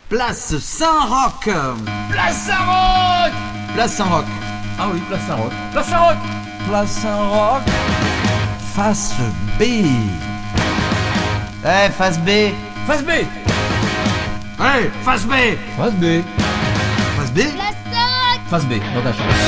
Place Saint-Roch. Place Saint-Roch. Place Saint-Roch. Ah oui, Place Saint-Roch. Place Saint-Roch. Place Saint-Roch. Face B. Face B. Face B. Face B. Face B. Face B. Place Saint-Roch. Face B, dans ta chambre.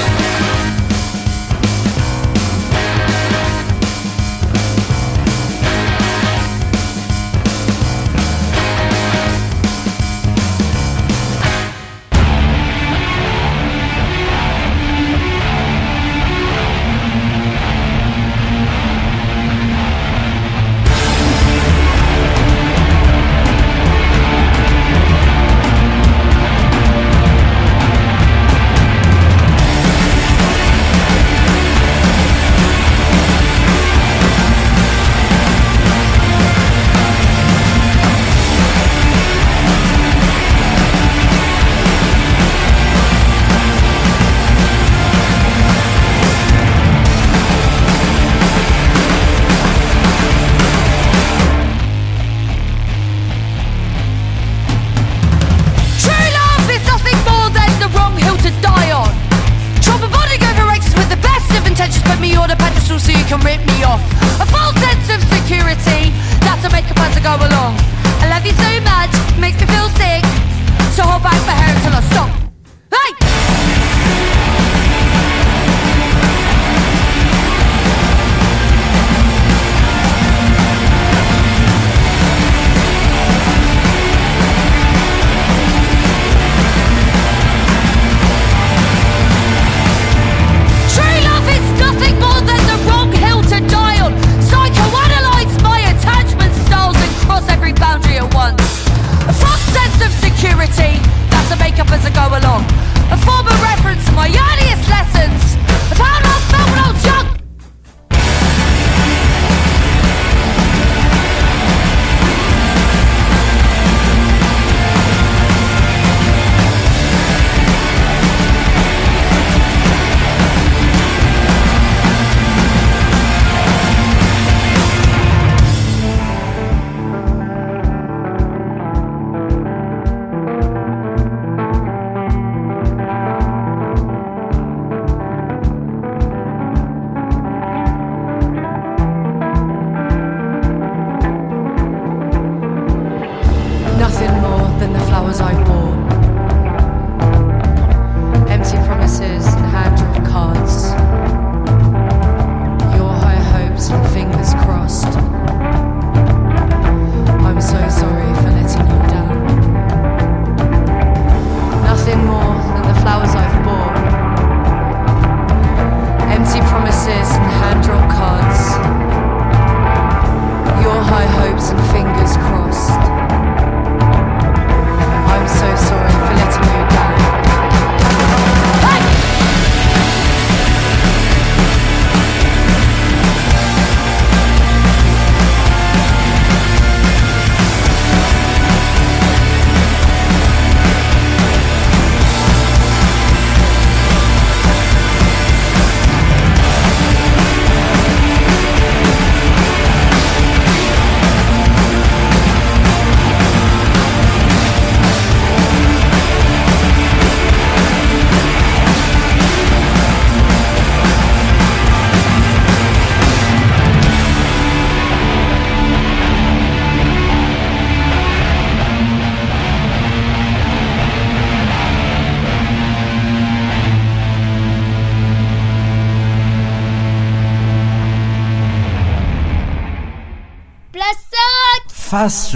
Face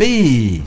B.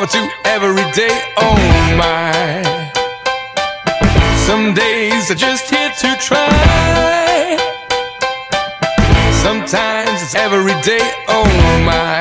forward to every day, oh my. Some days are just here to try. Sometimes it's every day, oh my.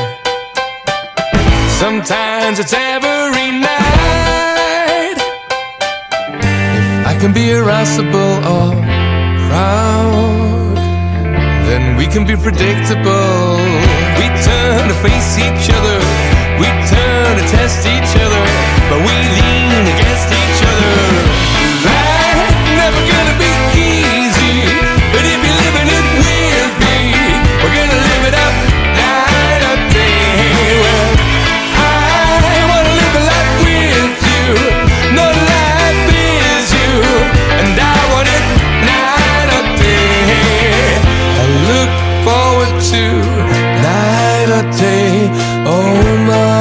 Sometimes it's every night. If I can be irascible or proud, then we can be predictable. We turn to face each other, we turn to test each other, but we lean against each other. Life's never gonna be easy, but if you're living it with me, we're gonna live it up night or day. Well, I wanna live a life with you, no life is you, and I want it night or day. I look forward to night or day, oh my.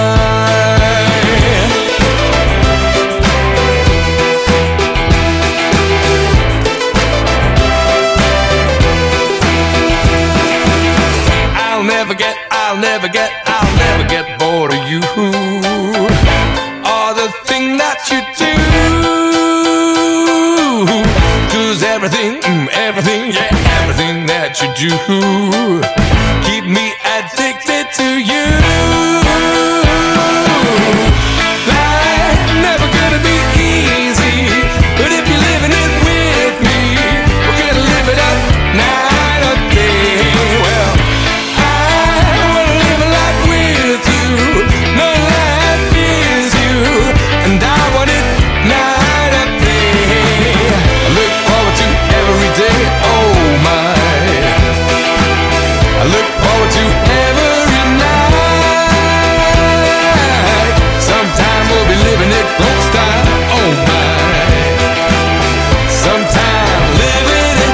I'll never get bored of you or the thing that you do. 'Cause everything, yeah, everything that you do keep me addicted to you. Life's never gonna be easy, but if you're living it with me, we're gonna live it up night or day. Well, no life is you, and I want it night or day. I look forward to every day, oh my. I look forward to every night. Sometime we'll be living it folk style, oh my. Sometime living it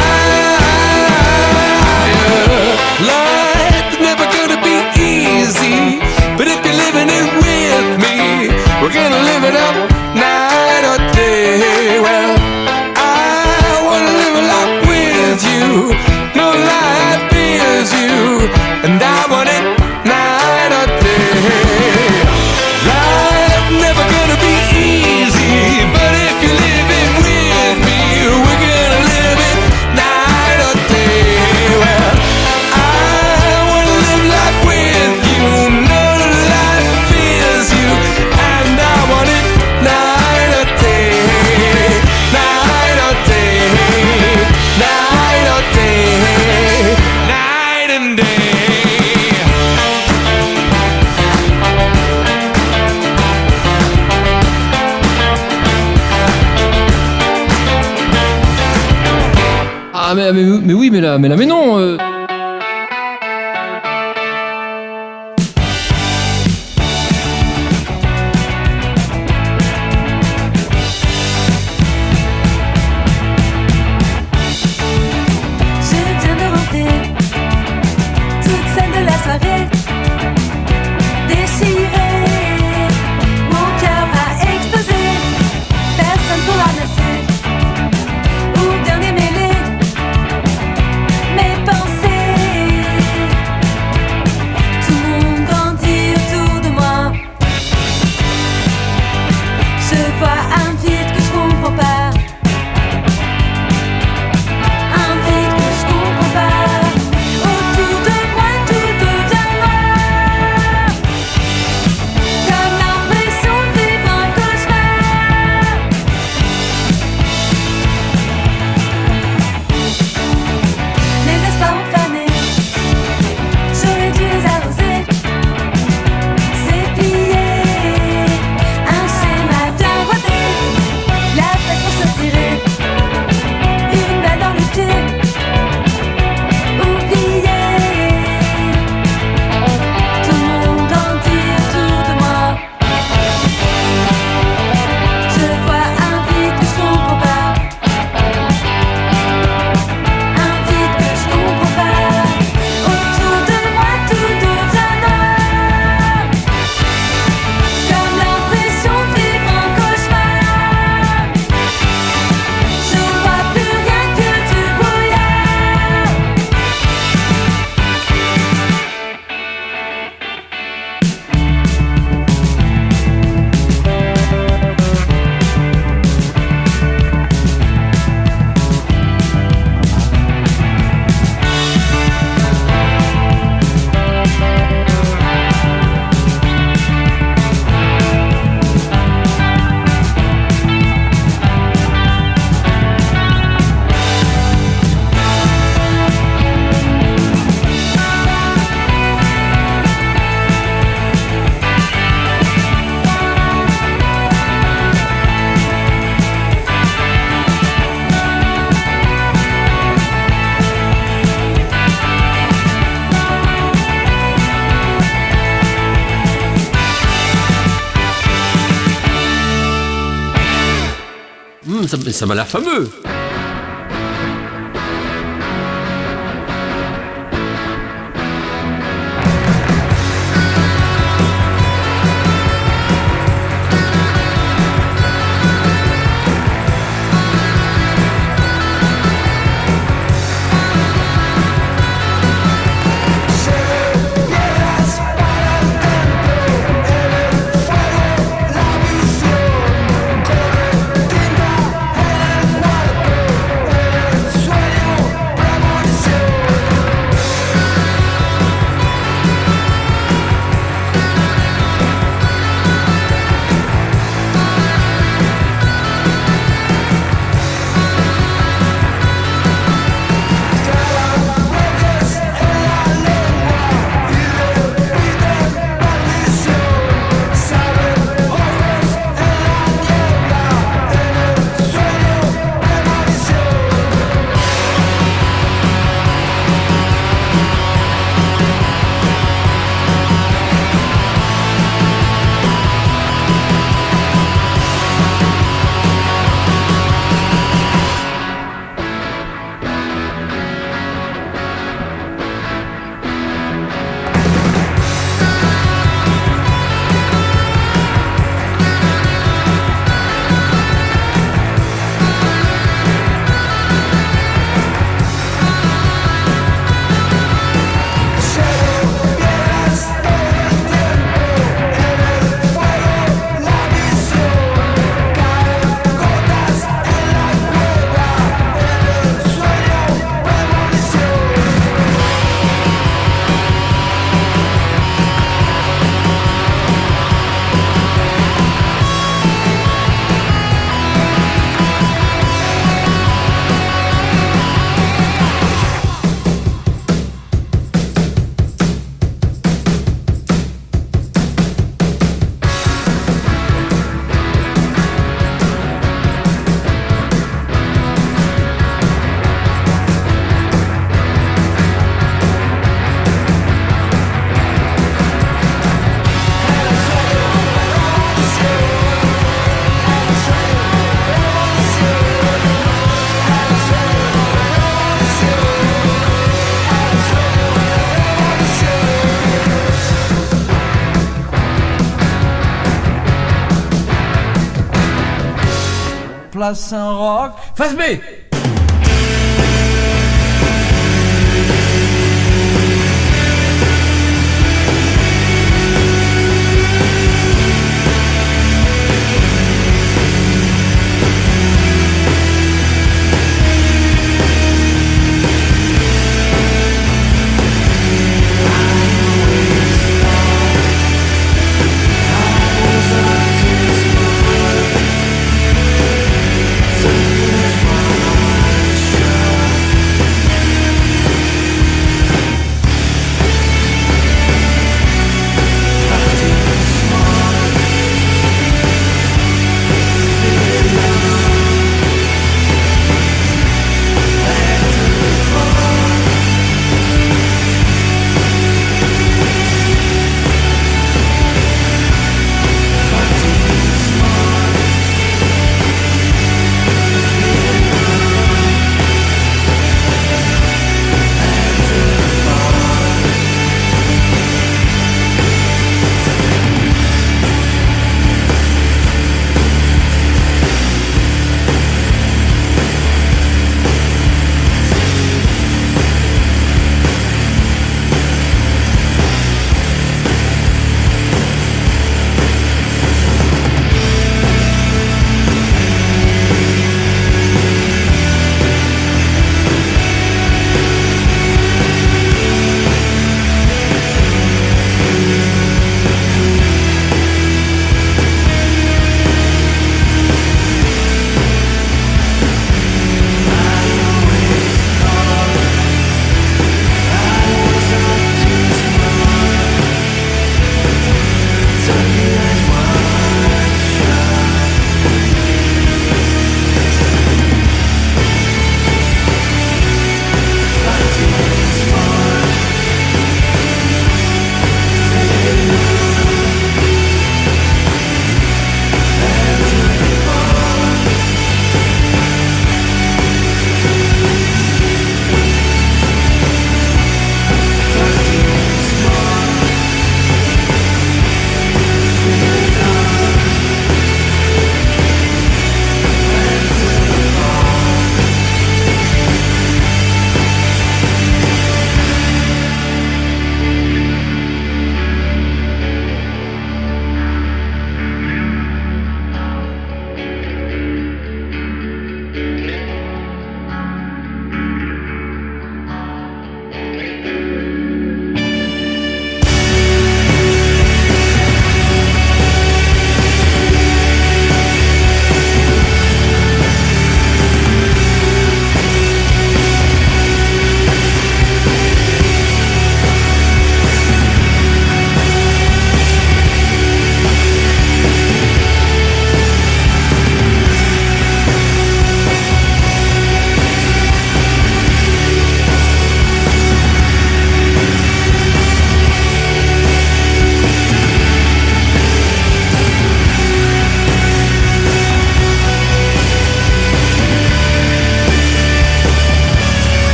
high. Life's never gonna be easy, but if you're living it with me, we're gonna live it up night or day. Well, I wanna live a life with you, no life is you, and I want it night or day. Life's never gonna be easy, but if you're living with me, we're gonna live it night or day. Well, I wanna live life with you, no life is you, and I want it night or day, night or day, night or day, night and day. Ah mais oui, mais là, mais non. Je viens de rentrer, toute seule de la soirée, déchirée, mon cœur a explosé, personne pour ramasser ou bien démêler mes pensées. Mais ça m'a l'air fameux. Place Saint-Roch. Face B. Something is wrong.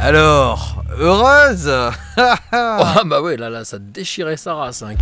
Alors, heureuse. Ah bah ouais, là, ça déchirait sa race. Hein.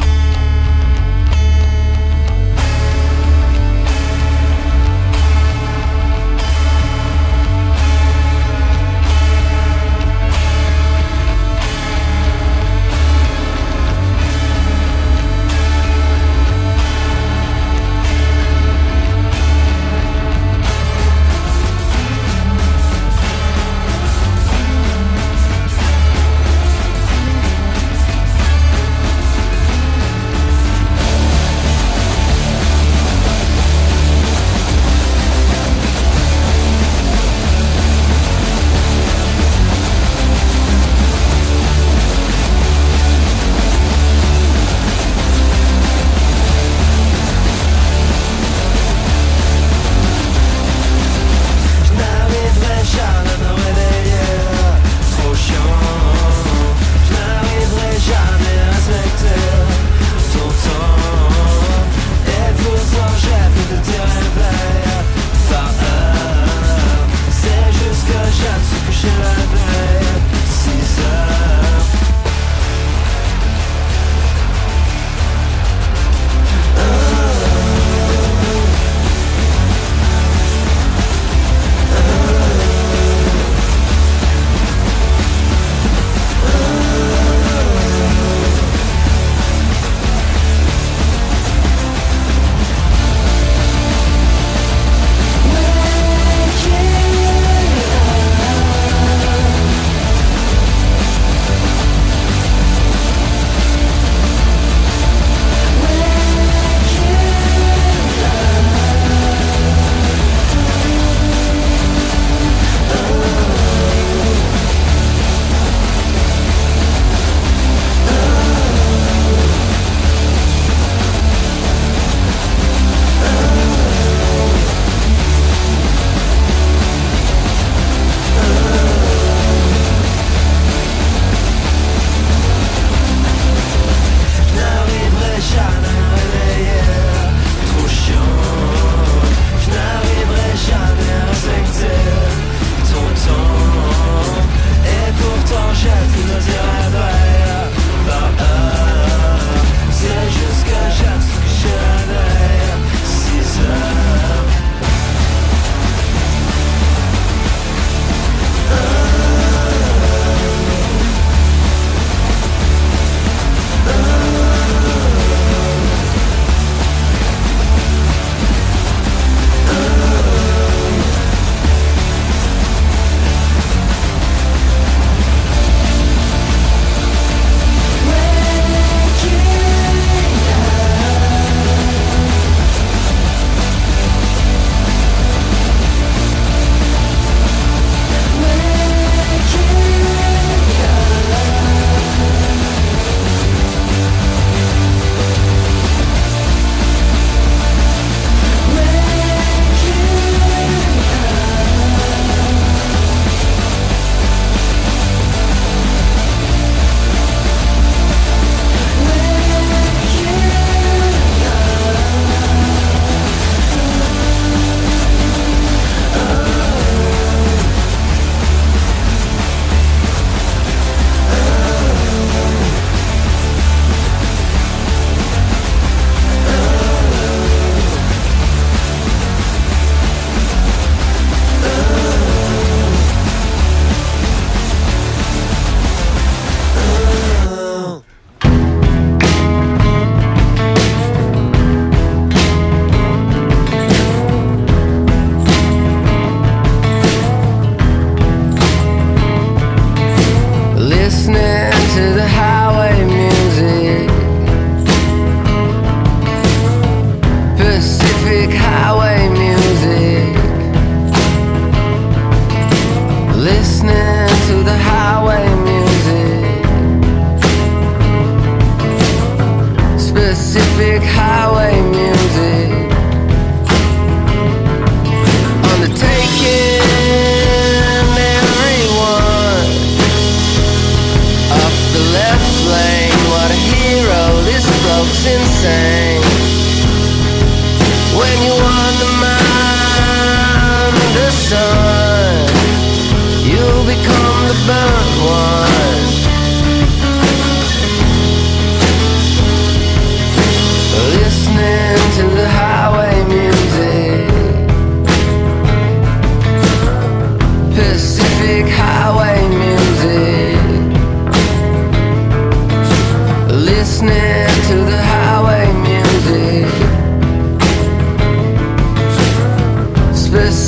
burn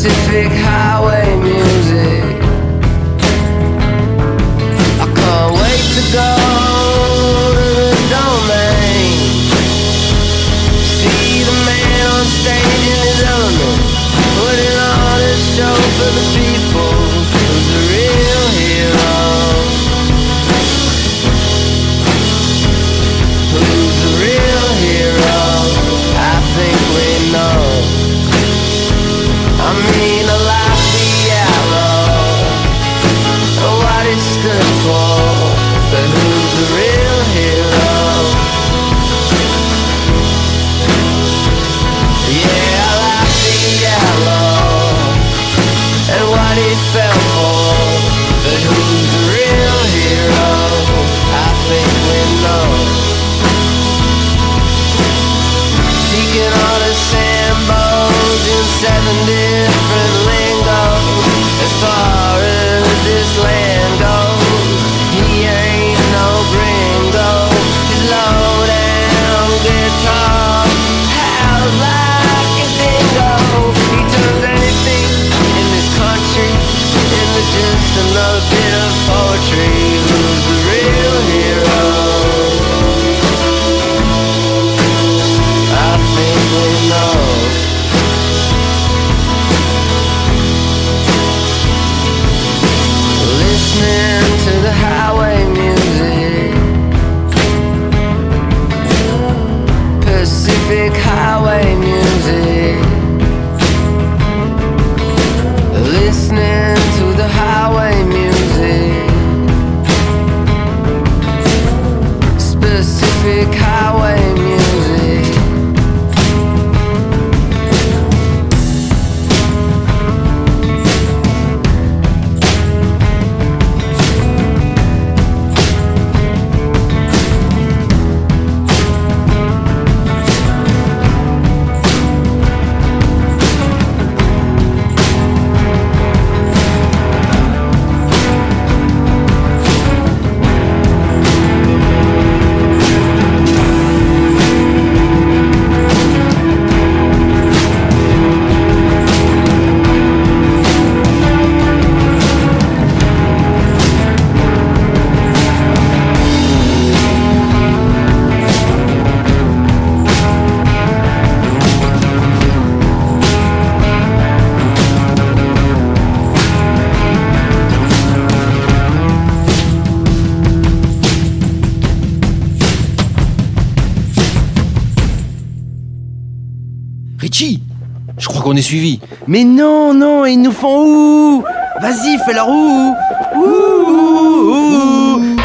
Pacific Highway music. I can't wait to go to the domain. See the man on stage in his element, putting on a show for the people. Who's the real hero? Who's the real hero? I think we know. I mean, I like the yellow and what it stood for, but who's the real hero? Yeah, I like the yellow and what it fell for, but who's the real hero? I think we know. Speaking on the sandbones in 7 different lingos. As far as this land goes, he ain't no gringo. His low down guitar howls like a dingo. He turns anything in this country into just another bit of poetry. Who's the real hero? I think we know. Listening to the highway music, Pacific Highway music. Listening to the highway music, Pacific Highway music. Richie, je crois qu'on est suivi. Mais non, non, ils nous font ouh. Vas-y, fais leur ouh. Ouh, ouh, ouh.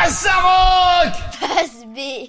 Passe à rock. Passe B.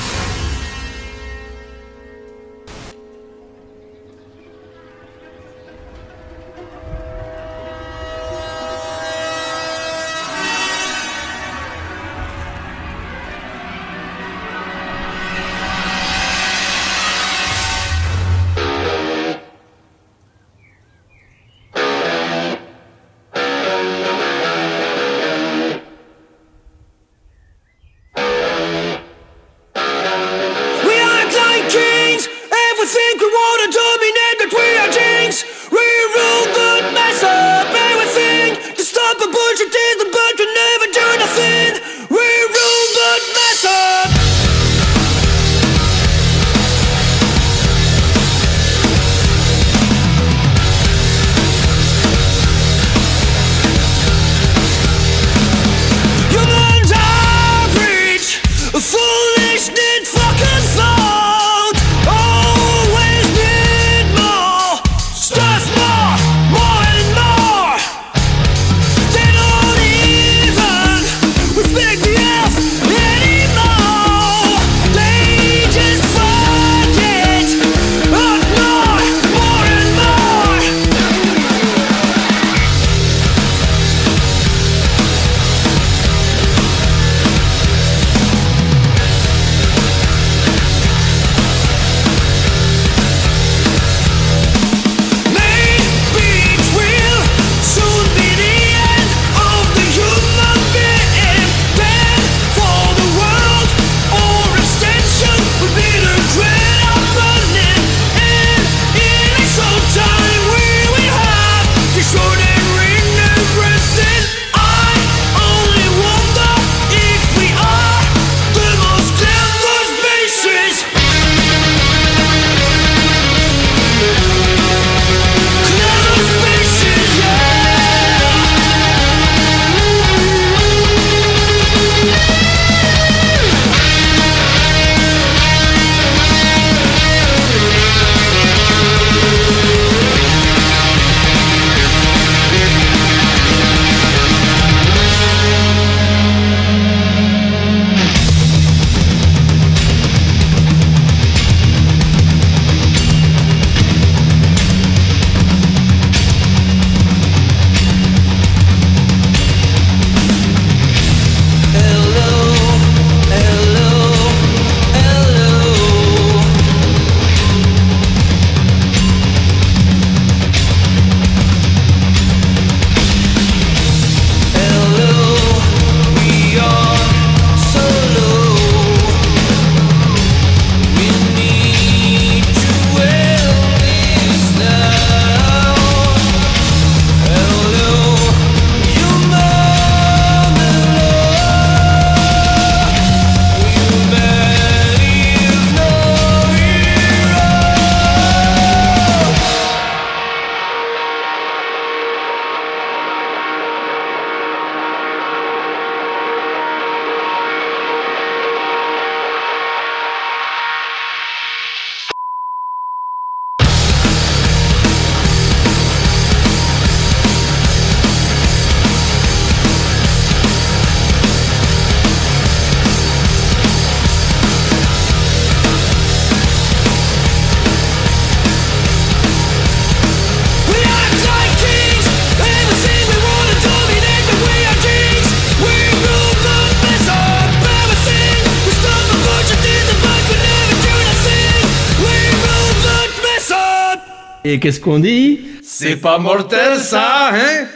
Et qu'est-ce qu'on dit? C'est pas mortel ça, hein?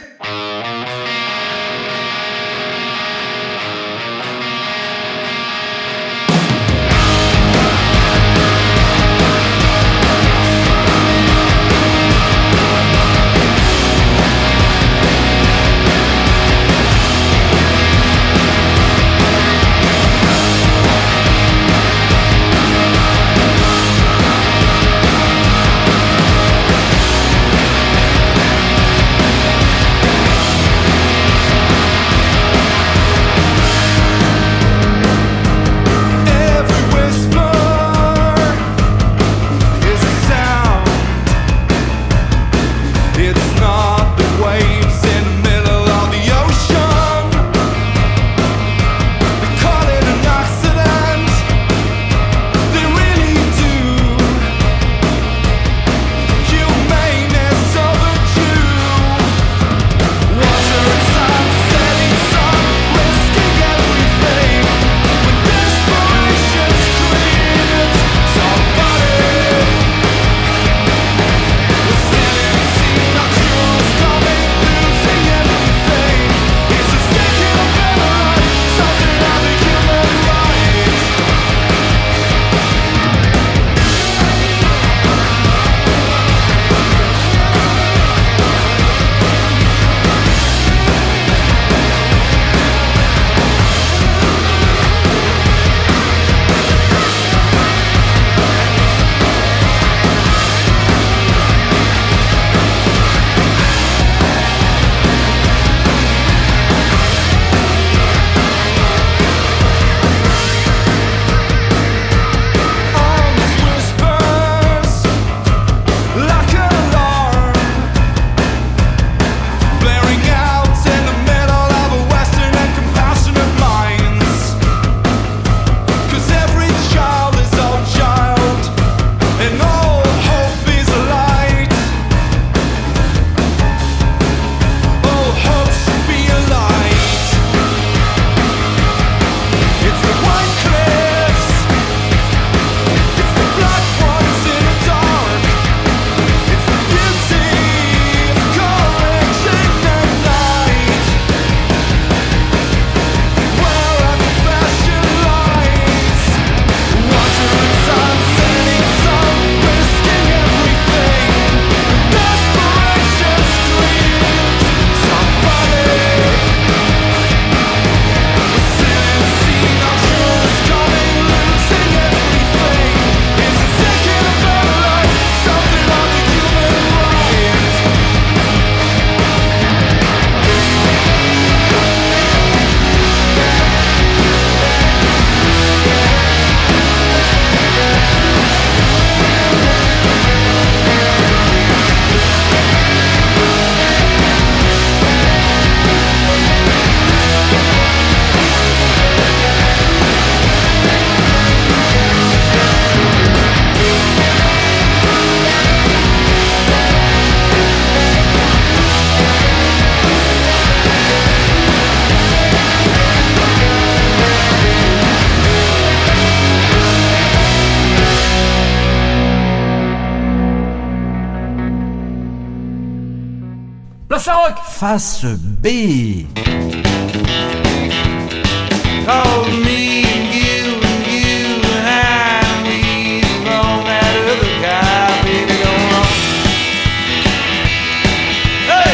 face B. Cause me and you and I, we belong that other guy, baby, don't know. Hey!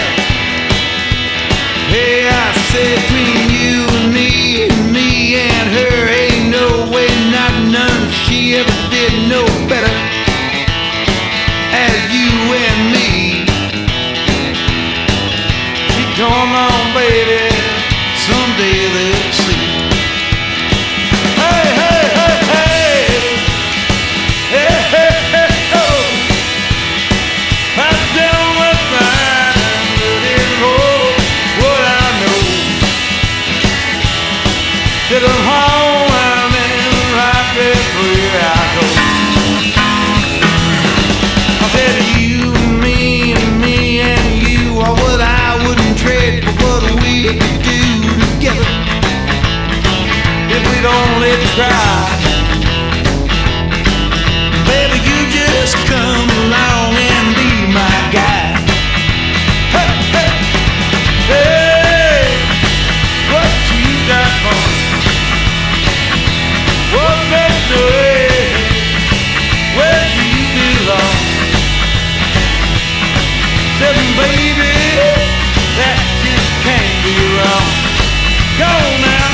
Hey, I said between you and me and her, ain't no way, not none, she ever did no better as you and me. Come on, baby, someday they'll see. Hey, hey, hey, hey, hey, hey, hey, oh. I don't want mine, but it's all what I know. Till I'm home, I'm in right everywhere I go. I said you and me and you are what I wouldn't trade for what we could do together if we'd only try. Baby, you just come along and be my guy. Hey, hey, hey, what you got for me? What makes the way? Where do you belong? Said, baby, that just can't be wrong. Go now.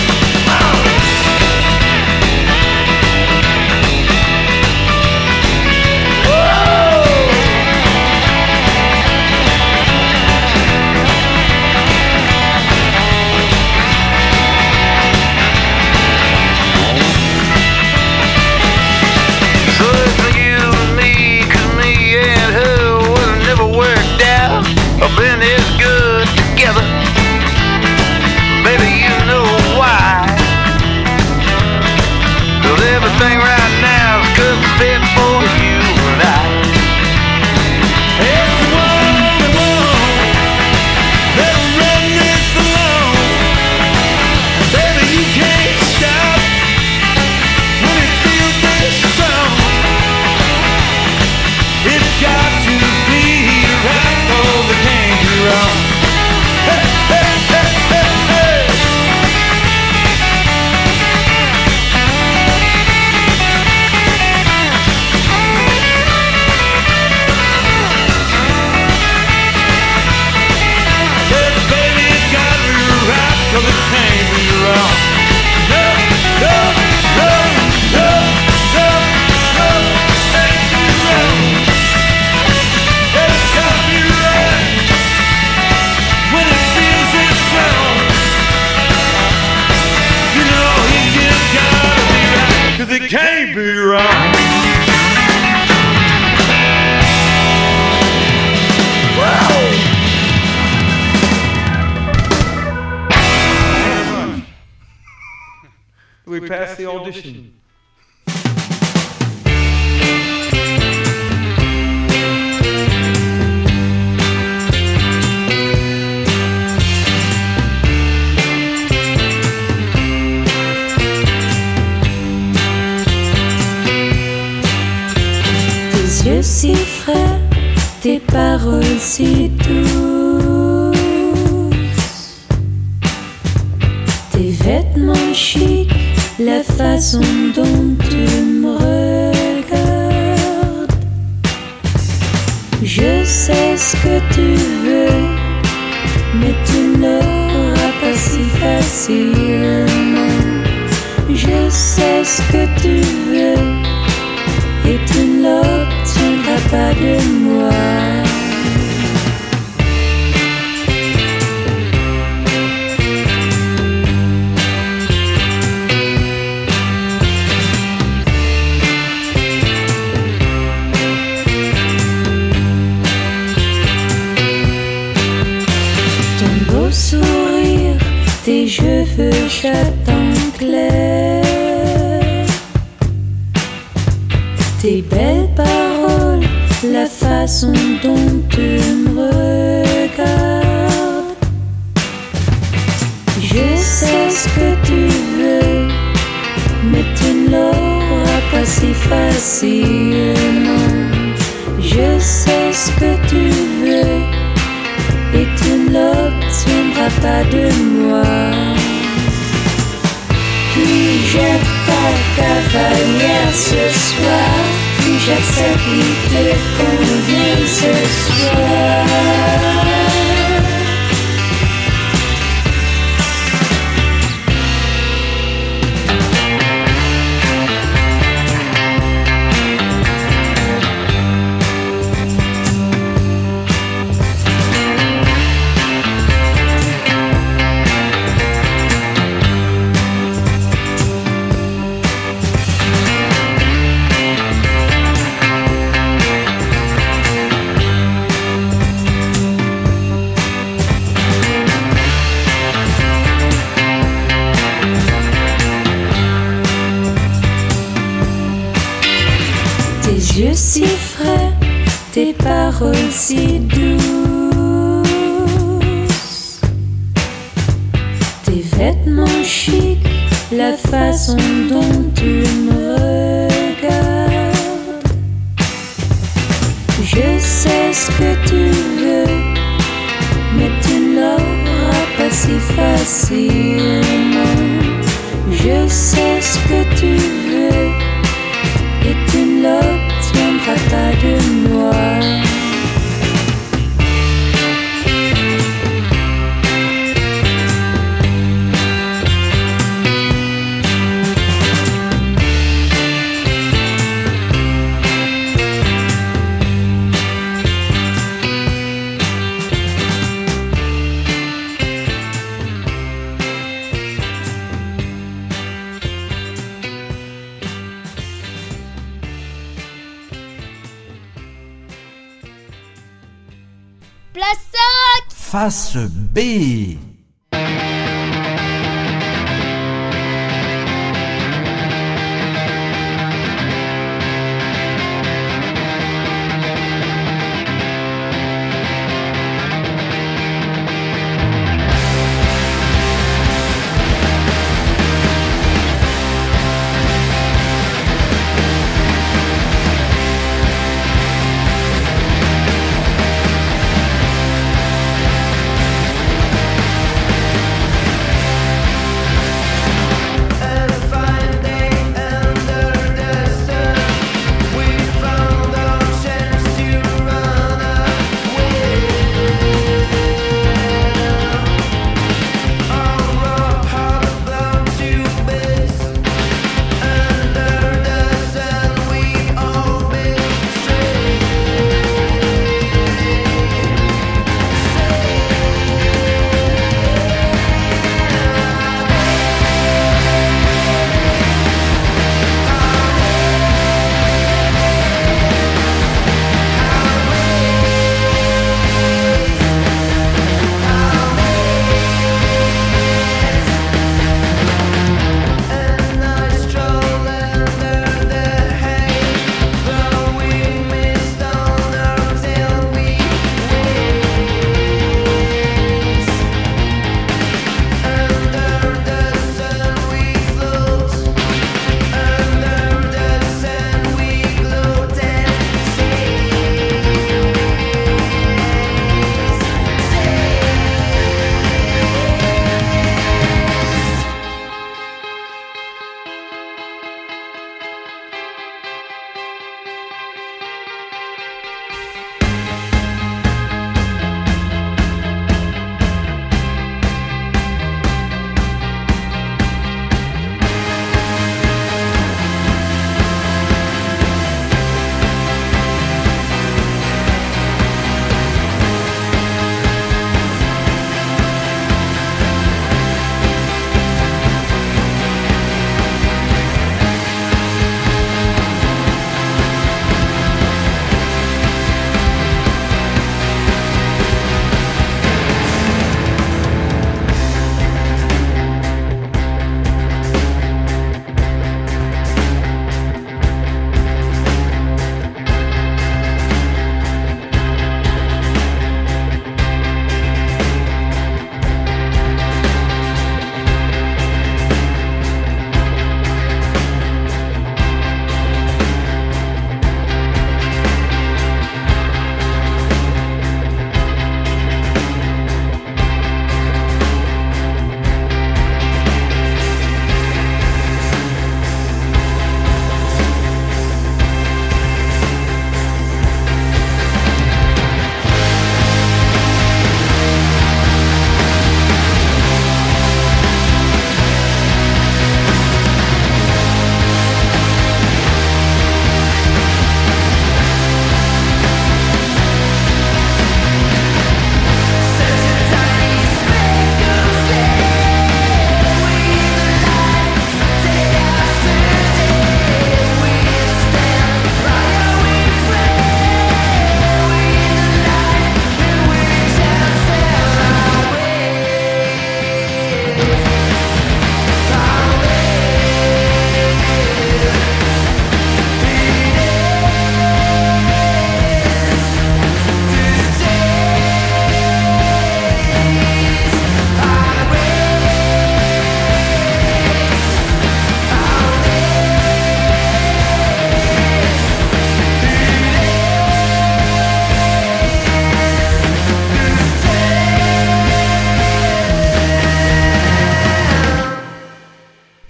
So it's for you and me, 'cause me and her would have never worked out or been as good together. Baby, you know why. 'Cause everything right now is good fit for you and I. It's the only one that'll run this alone. Baby, you can't stop when it feels this strong. It's got to be right, 'cause it can't be wrong. Hey, hey, hey, hey, hey. Said, baby, it's got to be right, 'cause it can't be wrong. No, no, no, no, no, no, can't be wrong. It's got to be right when it feels this strong. You know he just gotta be right, 'cause it can't be wrong. We passed the audition. Tes yeux si frais, tes paroles si douces, tes vêtements chics, la façon dont tu me regardes. Je sais ce que tu veux, mais tu n'auras pas si facilement. Je sais ce que tu veux, et tu ne l'obtiendras pas de moi. Ton beau sourire, tes cheveux châtain clair, tes belles paroles, la façon dont tu me regardes. Je sais ce que tu veux, mais tu ne l'auras pas si facilement. Je sais ce que tu veux, et tu ne l'obtiendras pas de moi. Puis jette ta cavalière ce soir, puis j'accepte il te convient ce soir. Tes yeux si frais, tes paroles si douces, tes vêtements chics, la façon dont tu me regardes. Je sais ce que tu veux, mais tu ne l'auras pas si facilement. Je sais ce que tu veux, et tu ne l'obtiendras pas de moi. Face B.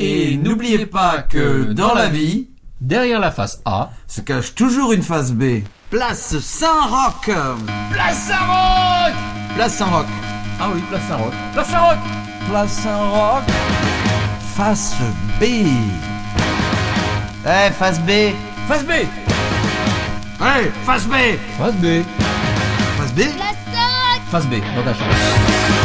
Et n'oubliez pas que dans la vie, derrière la face A, se cache toujours une face B. Place Saint-Roch. Place Saint-Roch. Place Saint-Roch. ah oui, place Saint-Roch. Place Saint-Roch. Place Saint-Roch. Face B. Face B. Face B. Ouais, face B. Face B. Face B. Face B, dans ta chambre.